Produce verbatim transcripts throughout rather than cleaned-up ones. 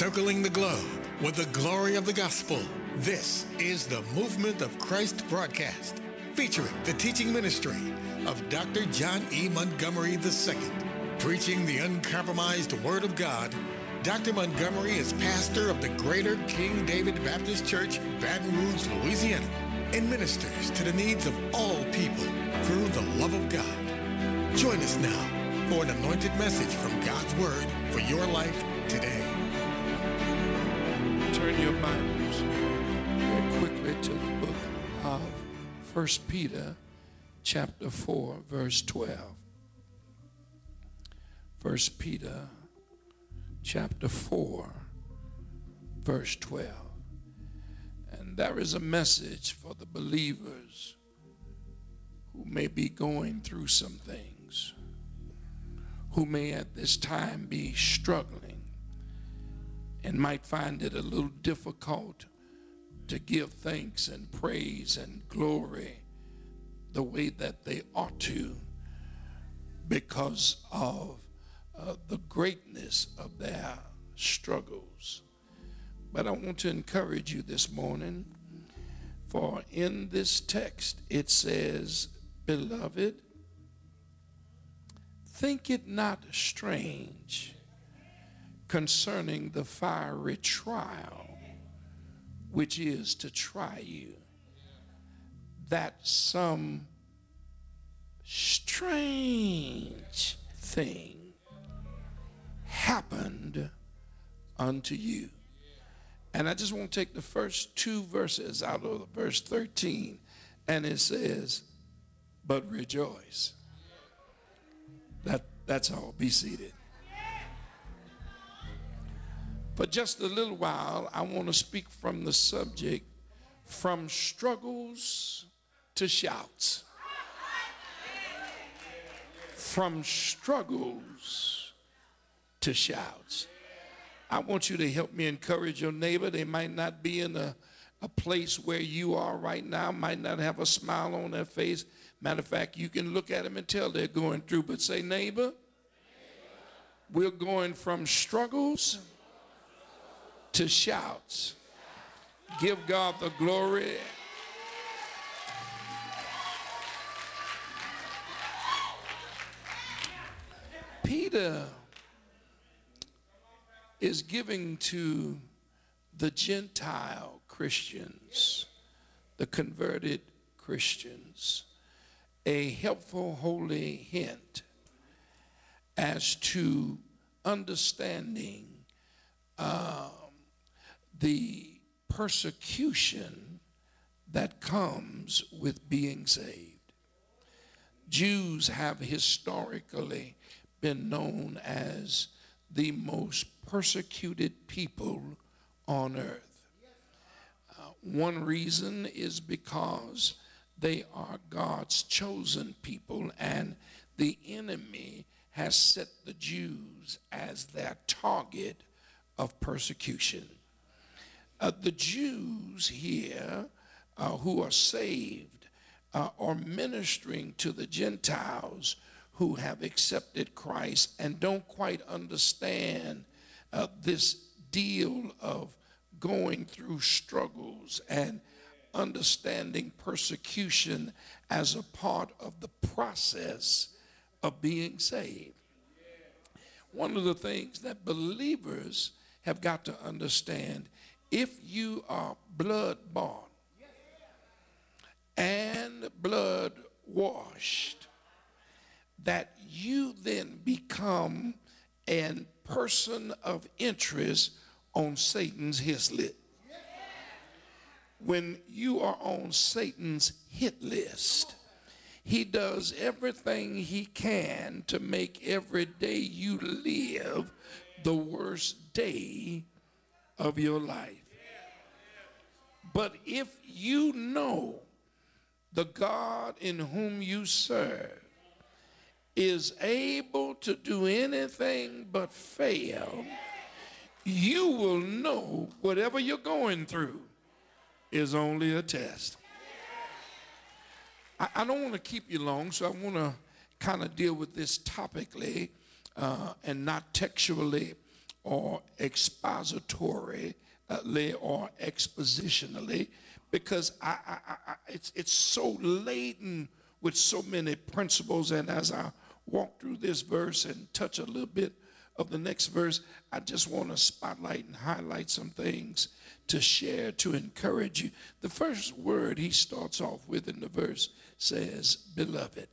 Circling the globe with the glory of the gospel. This is the Movement of Christ broadcast, featuring the teaching ministry of Doctor John E. Montgomery the Second. Preaching the uncompromised Word of God, Doctor Montgomery is pastor of the Greater King David Baptist Church, Baton Rouge, Louisiana, and ministers to the needs of all people through the love of God. Join us now for an anointed message from God's Word for your life today. Turn your Bibles very quickly to the book of First Peter chapter four, verse twelve. First Peter chapter four, verse twelve. And there is a message for the believers who may be going through some things, who may at this time be struggling and might find it a little difficult to give thanks and praise and glory the way that they ought to because of uh, the greatness of their struggles. But I want to encourage you this morning, for in this text it says, "Beloved, think it not strange concerning the fiery trial which is to try you, that some strange thing happened unto you." And I just want to take the first two verses out of verse thirteen, and it says, "But rejoice." That, that's all. Be seated. For just a little while, I want to speak from the subject, from struggles to shouts. From struggles to shouts. I want you to help me encourage your neighbor. They might not be in a, a place where you are right now, might not have a smile on their face. Matter of fact, you can look at them and tell they're going through, but say, "Neighbor, we're going from struggles to shouts." Give God the glory. Peter is giving to the Gentile Christians, the converted Christians, a helpful, holy hint as to understanding um, the persecution that comes with being saved. Jews have historically been known as the most persecuted people on earth. Uh, one reason is because they are God's chosen people, and the enemy has set the Jews as their target of persecution. Uh, the Jews here uh, who are saved uh, are ministering to the Gentiles who have accepted Christ and don't quite understand uh, this deal of going through struggles and understanding persecution as a part of the process of being saved. One of the things that believers have got to understand, if you are blood bought and blood washed, that you then become a person of interest on Satan's hit list. When you are on Satan's hit list, he does everything he can to make every day you live the worst day of your life. But if you know the God in whom you serve is able to do anything but fail, you will know whatever you're going through is only a test. I, I don't want to keep you long, so I want to kind of deal with this topically uh, and not textually or expository or expositionally, because I, I, I, it's, it's so laden with so many principles. And as I walk through this verse and touch a little bit of the next verse, I just want to spotlight and highlight some things to share, to encourage you. The first word he starts off with in the verse says, beloved.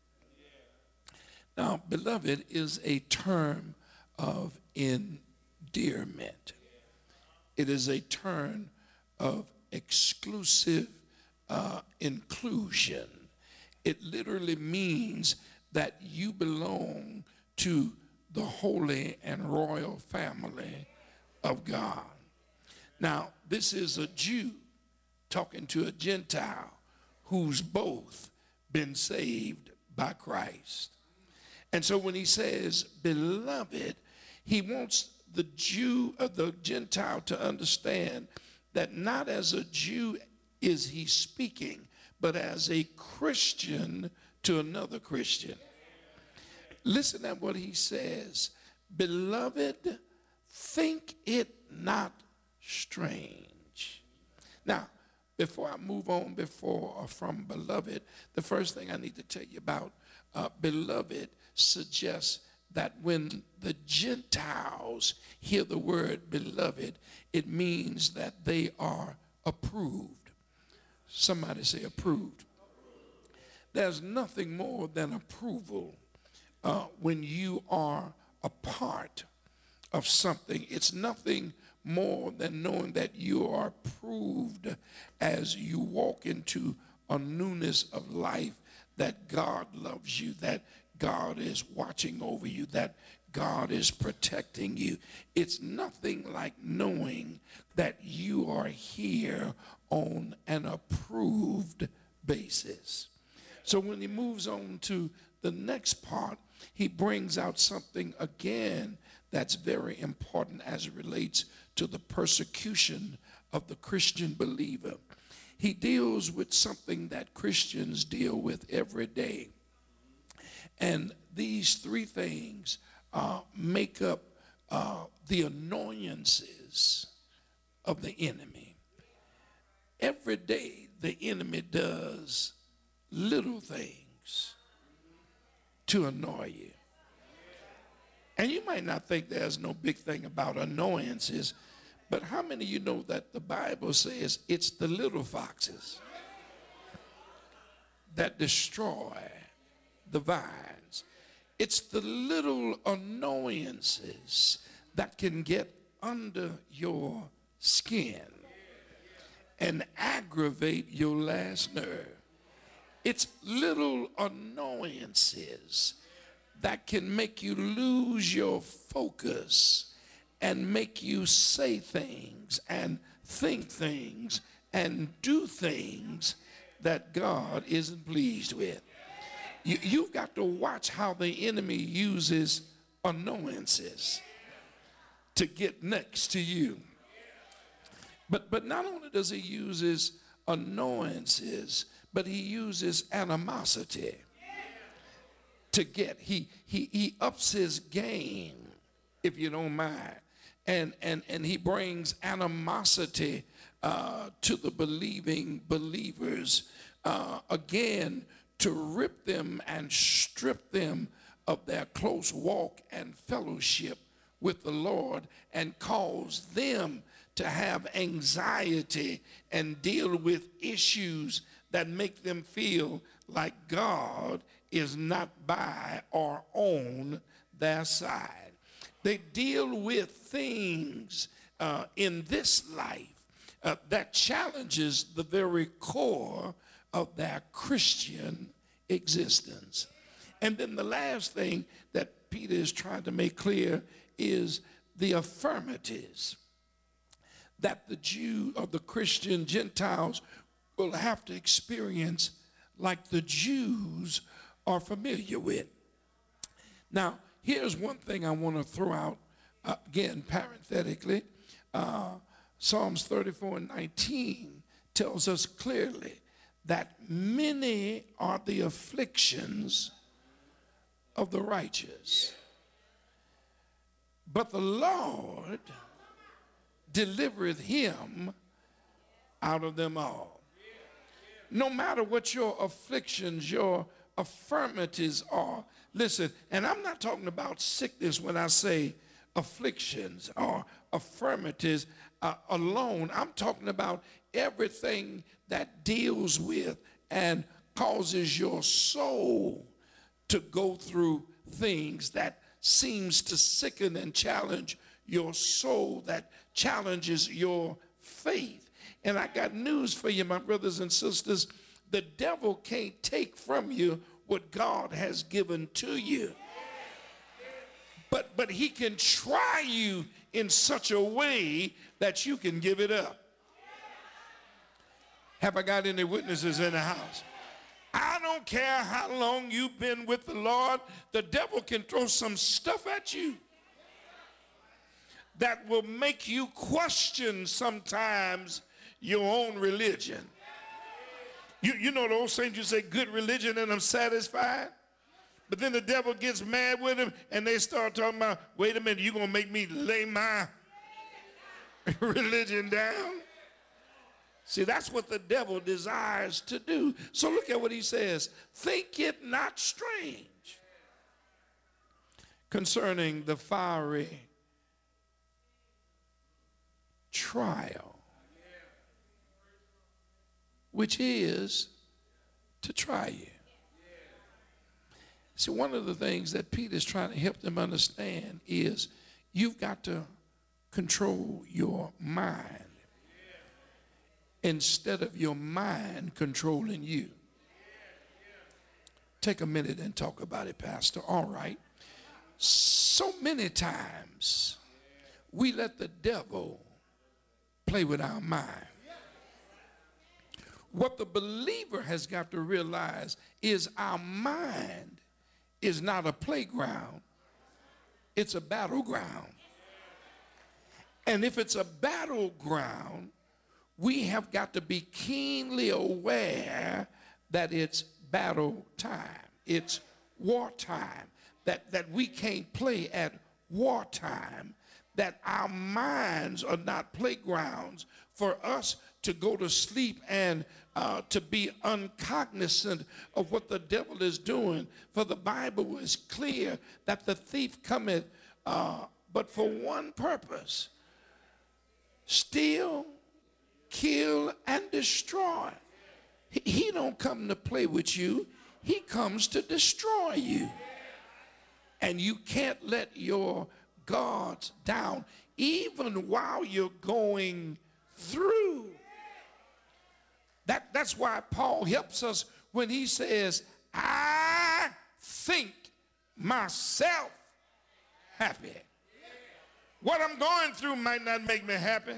Now, beloved is a term of endearment. It is a term of exclusive uh, inclusion. It literally means that you belong to the holy and royal family of God. Now, this is a Jew talking to a Gentile who's both been saved by Christ. And so when he says, beloved, he wants the Jew or the Gentile to understand that not as a Jew is he speaking, but as a Christian to another Christian. Listen at what he says. Beloved, think it not strange. Now, before I move on before or from beloved, the first thing I need to tell you about uh, beloved suggests that when the Gentiles hear the word beloved, it means that they are approved. Somebody say approved. There's nothing more than approval uh, when you are a part of something. It's nothing more than knowing that you are approved as you walk into a newness of life, that God loves you, that God is watching over you, that God is protecting you. It's nothing like knowing that you are here on an approved basis. So when he moves on to the next part, he brings out something again that's very important as it relates to the persecution of the Christian believer. He deals with something that Christians deal with every day. And these three things uh, make up uh, the annoyances of the enemy. Every day, the enemy does little things to annoy you. And you might not think there's no big thing about annoyances, but how many of you know that the Bible says it's the little foxes that destroy the vines? It's the little annoyances that can get under your skin and aggravate your last nerve. It's little annoyances that can make you lose your focus and make you say things and think things and do things that God isn't pleased with. You, you've got to watch how the enemy uses annoyances to get next to you. But, but not only does he use annoyances, but he uses animosity to get. He, he, he ups his game, if you don't mind. And, and, and he brings animosity uh, to the believing believers, uh, again, to rip them and strip them of their close walk and fellowship with the Lord and cause them to have anxiety and deal with issues that make them feel like God is not by or on their side. They deal with things uh, in this life uh, that challenges the very core of their Christian existence. And then the last thing that Peter is trying to make clear is the affirmatives that the Jew or the Christian Gentiles will have to experience like the Jews are familiar with. Now, here's one thing I want to throw out, uh, again, parenthetically. Uh, Psalms thirty-four and nineteen tells us clearly that many are the afflictions of the righteous, but the Lord delivereth him out of them all. No matter what your afflictions, your affirmities are. Listen, and I'm not talking about sickness when I say afflictions or affirmities uh, alone. I'm talking about everything that deals with and causes your soul to go through things that seems to sicken and challenge your soul, that challenges your faith. And I got news for you, my brothers and sisters. The devil can't take from you what God has given to you. But, but he can try you in such a way that you can give it up. Have I got any witnesses in the house? I don't care how long you've been with the Lord, the devil can throw some stuff at you that will make you question sometimes your own religion. You, you know the old saying, you say, good religion and I'm satisfied. But then the devil gets mad with him and they start talking about, wait a minute, you're going to make me lay my religion down? See, that's what the devil desires to do. So look at what he says. Think it not strange concerning the fiery trial, which is to try you. See, one of the things that Peter's trying to help them understand is you've got to control your mind instead of your mind controlling you. Take a minute and talk about it, Pastor. All right. So many times we let the devil play with our mind. What the believer has got to realize is our mind is not a playground, it's a battleground. And if it's a battleground, we have got to be keenly aware that it's battle time, it's wartime, that, that we can't play at wartime, that our minds are not playgrounds for us to go to sleep and uh, to be uncognizant of what the devil is doing. For the Bible is clear that the thief cometh uh, but for one purpose: steal, kill, and destroy. He, he don't come to play with you. He comes to destroy you. And you can't let your guards down even while you're going through. That, that's why Paul helps us when he says, I think myself happy. What I'm going through might not make me happy.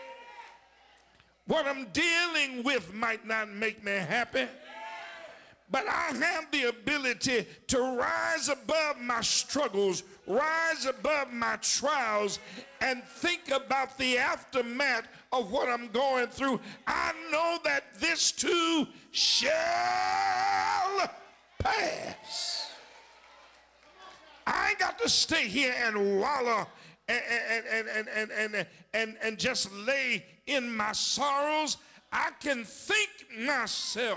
What I'm dealing with might not make me happy. But I have the ability to rise above my struggles, rise above my trials, and think about the aftermath of what I'm going through. I know that this too shall pass. I ain't got to stay here and wallow and, and, and, and, and, and, and, and just lay in my sorrows. I can think myself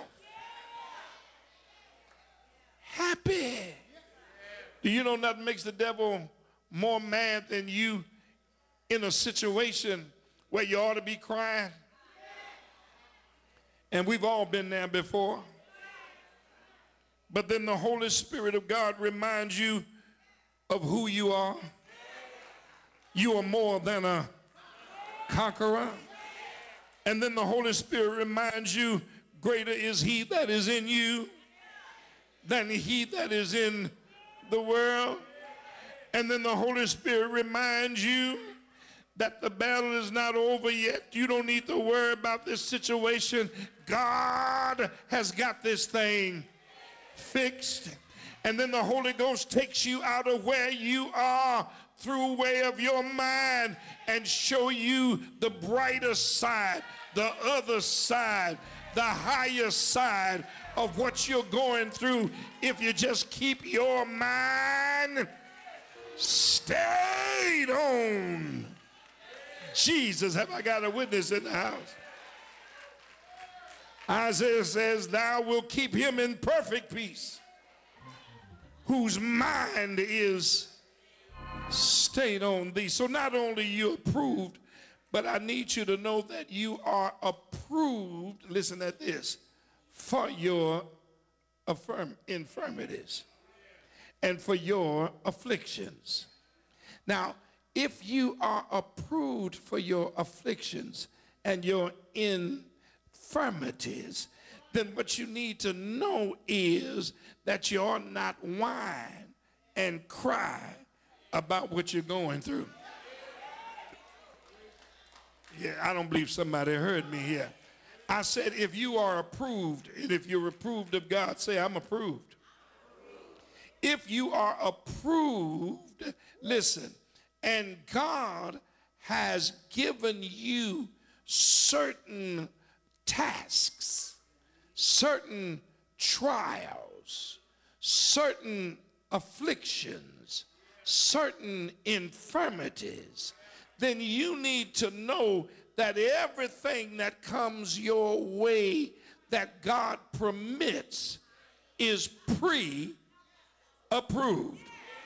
happy. Do you know nothing makes the devil more mad than you in a situation where you ought to be crying? And we've all been there before. But then the Holy Spirit of God reminds you of who you are. You are more than a conqueror. And then the Holy Spirit reminds you, greater is he that is in you than he that is in the world. And then the Holy Spirit reminds you that the battle is not over yet. You don't need to worry about this situation. God has got this thing fixed. And then the Holy Ghost takes you out of where you are through way of your mind and show you the brighter side, the other side, the higher side of what you're going through if you just keep your mind stayed on Jesus. Have I got a witness in the house? Isaiah says, thou wilt keep him in perfect peace, whose mind is stayed on thee. So not only you approved, but I need you to know that you are approved, listen at this, for your affirm infirmities and for your afflictions. Now, if you are approved for your afflictions and your infirmities, then what you need to know is that you ought not whine and cry about what you're going through. Yeah, I don't believe somebody heard me here. I said, if you are approved, and if you're approved of God, say, I'm approved. If you are approved, listen, and God has given you certain tasks, certain trials, certain afflictions, certain infirmities, then you need to know that everything that comes your way that God permits is pre-approved.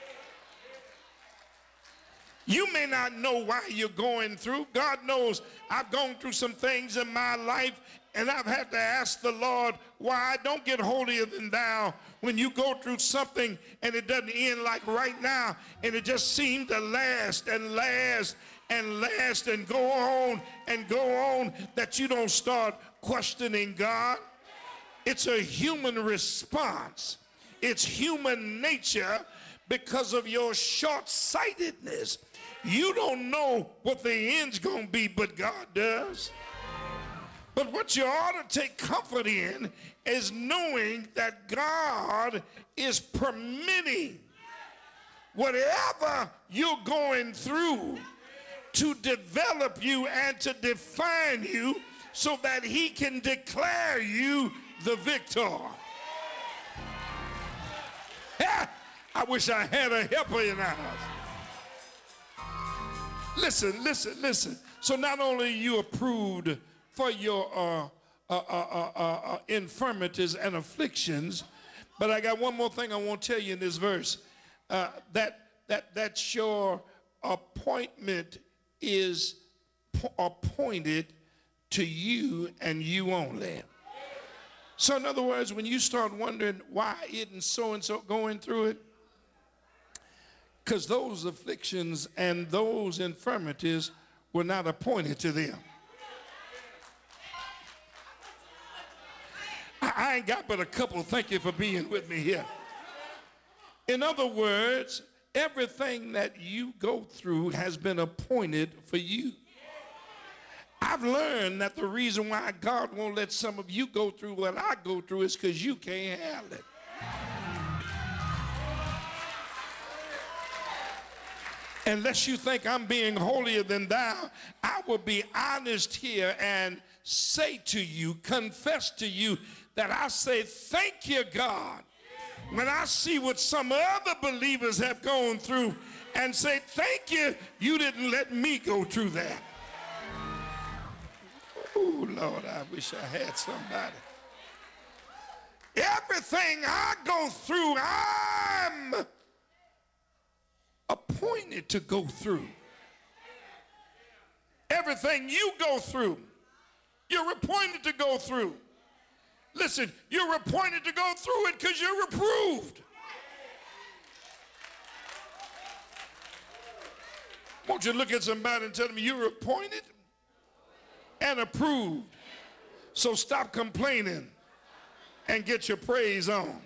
You may not know why you're going through. God knows I've gone through some things in my life, and I've had to ask the Lord why I don't get holier than thou when you go through something and it doesn't end like right now, and it just seems to last and last and last and go on and go on, that you don't start questioning God. It's a human response. It's human nature because of your short-sightedness. You don't know what the end's going to be, but God does. But what you ought to take comfort in is knowing that God is permitting whatever you're going through to develop you and to define you so that he can declare you the victor. Yeah, I wish I had a helper in the house. Listen, listen, listen. So not only are you approved for your uh, uh, uh, uh, uh, infirmities and afflictions, but I got one more thing I want to tell you in this verse. Uh, that, that, that your appointment is appointed to you and you only. So in other words, when you start wondering why isn't so-and-so going through it, because those afflictions and those infirmities were not appointed to them. I, I ain't got but a couple. Thank you for being with me here. In other words, everything that you go through has been appointed for you. I've learned that the reason why God won't let some of you go through what I go through is because you can't handle it. Unless you think I'm being holier than thou, I will be honest here and say to you, confess to you, that I say, thank you, God, when I see what some other believers have gone through, and say, thank you, you didn't let me go through that. Oh, Lord, I wish I had somebody. Everything I go through, I'm appointed to go through. Everything you go through, you're appointed to go through. Listen, you're appointed to go through it because you're approved. Won't you look at somebody and tell them you're appointed and approved? So stop complaining and get your praise on.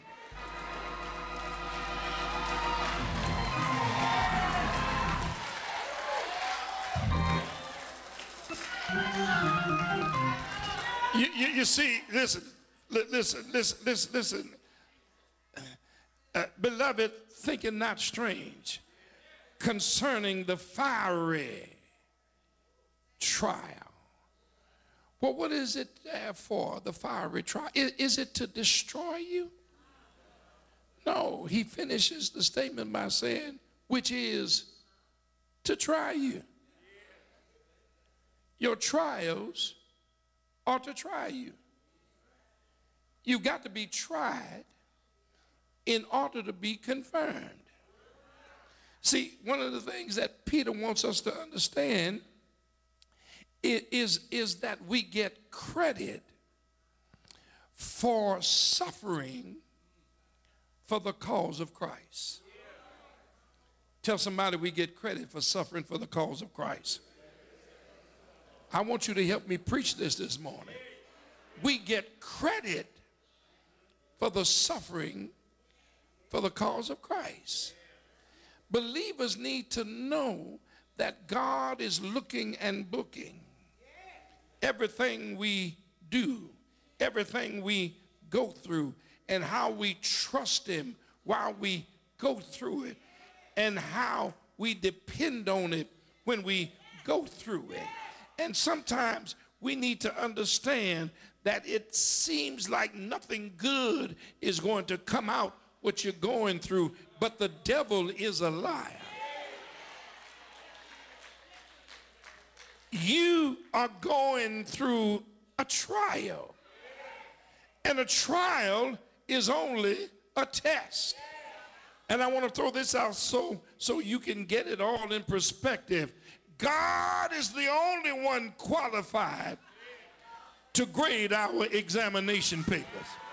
You, you, you see, listen, listen, listen, listen, listen. Uh, beloved, thinking not strange concerning the fiery trial. Well, what is it there for, the fiery trial? Is, is it to destroy you? No, he finishes the statement by saying, which is to try you. Your trials are to try you. You've got to be tried in order to be confirmed. See, one of the things that Peter wants us to understand is, is that we get credit for suffering for the cause of Christ. Tell somebody we get credit for suffering for the cause of Christ. I want you to help me preach this this morning. We get credit for the suffering for the cause of Christ. Believers need to know that God is looking and booking everything we do, everything we go through, and how we trust him while we go through it, and how we depend on it when we go through it. And sometimes we need to understand that it seems like nothing good is going to come out what you're going through, but the devil is a liar. You are going through a trial, and a trial is only a test. And I want to throw this out so, so you can get it all in perspective. God is the only one qualified to grade our examination papers.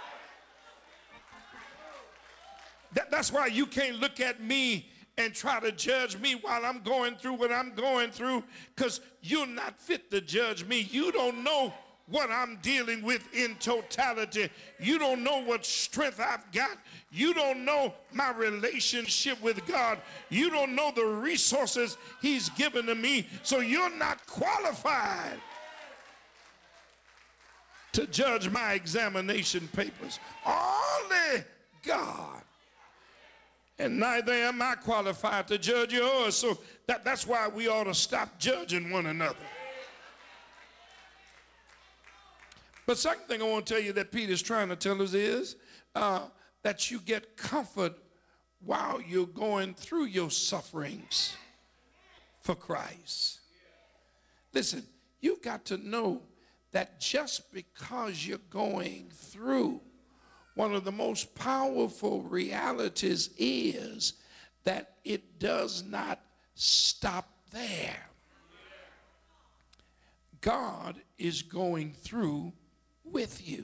That, that's why you can't look at me and try to judge me while I'm going through what I'm going through, because you're not fit to judge me. You don't know what I'm dealing with in totality. You don't know what strength I've got. You don't know my relationship with God. You don't know the resources he's given to me. So you're not qualified to judge my examination papers. Only God. And neither am I qualified to judge yours. So that, that's why we ought to stop judging one another. But second thing I want to tell you that Peter's trying to tell us is uh, that you get comfort while you're going through your sufferings for Christ. Listen, you've got to know that just because you're going through, one of the most powerful realities is that it does not stop there. God is going through with you.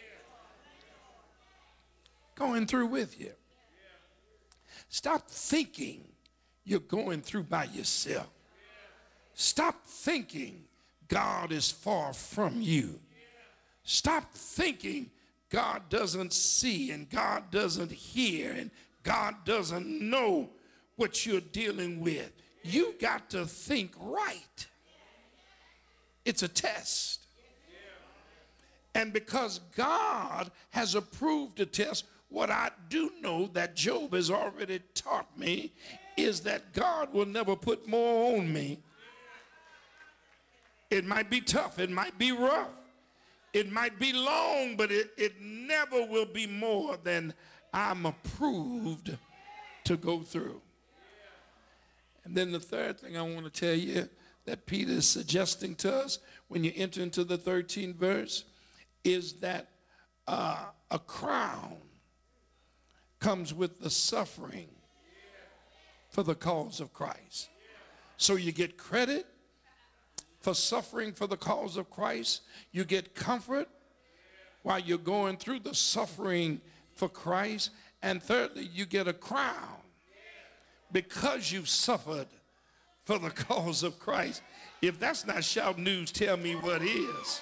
Going through with you. Stop thinking you're going through by yourself. Stop thinking God is far from you. Stop thinking God doesn't see and God doesn't hear and God doesn't know what you're dealing with. You got to think right. It's a test. And because God has approved the test, what I do know that Job has already taught me is that God will never put more on me. It might be tough. It might be rough. It might be long, but it, it never will be more than I'm approved to go through. And then the third thing I want to tell you that Peter is suggesting to us when you enter into the thirteenth verse is that uh, a crown comes with the suffering for the cause of Christ. So you get credit for suffering for the cause of Christ. You get comfort while you're going through the suffering for Christ. And thirdly, you get a crown because you've suffered for the cause of Christ. If that's not shout news, tell me what is.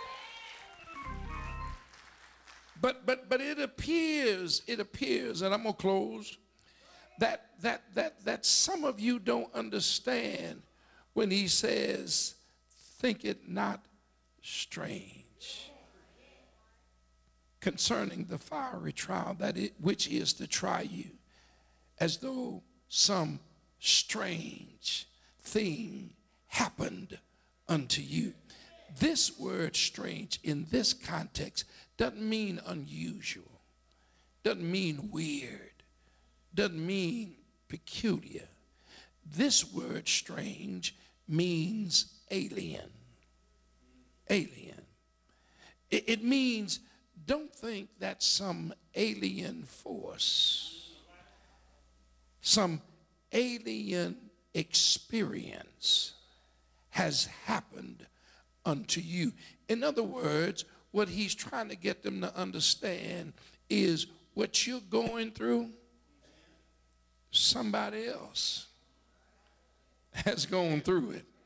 But but but it appears, it appears, and I'm gonna close, that that that that some of you don't understand when he says, think it not strange concerning the fiery trial that it which is to try you, as though some strange thing happened unto you. This word strange in this context doesn't mean unusual, doesn't mean weird, doesn't mean peculiar. this word strange means alien. Alien. It, it means, don't think that some alien force, some alien experience has happened unto you. In other words, what he's trying to get them to understand is what you're going through, somebody else has gone through it.